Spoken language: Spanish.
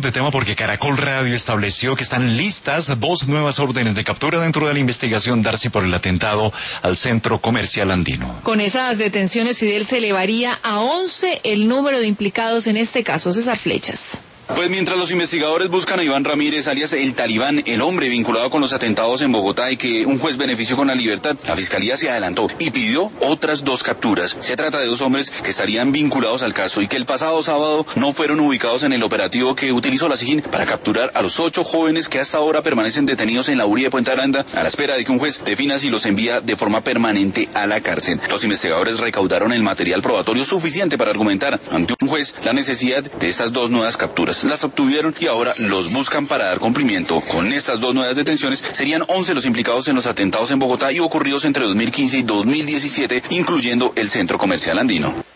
de tema porque Caracol Radio estableció que están listas 2 nuevas órdenes de captura dentro de la investigación Darcy por el atentado al Centro Comercial Andino. Con esas detenciones, Fidel, se elevaría a 11 el número de implicados en este caso. César Flechas. Pues mientras los investigadores buscan a Iván Ramírez, alias el Talibán, el hombre vinculado con los atentados en Bogotá y que un juez benefició con la libertad, la fiscalía se adelantó y pidió otras 2 capturas. Se trata de 2 hombres que estarían vinculados al caso y que el pasado sábado no fueron ubicados en el operativo que utilizó la SIJIN para capturar a los 8 jóvenes que hasta ahora permanecen detenidos en la URI de Puente Aranda a la espera de que un juez defina si los envía de forma permanente a la cárcel. Los investigadores recaudaron el material probatorio suficiente para argumentar ante un juez la necesidad de estas 2 nuevas capturas. Las obtuvieron y ahora los buscan para dar cumplimiento. Con estas 2 nuevas detenciones serían 11 los implicados en los atentados en Bogotá y ocurridos entre 2015 y 2017, incluyendo el Centro Comercial Andino.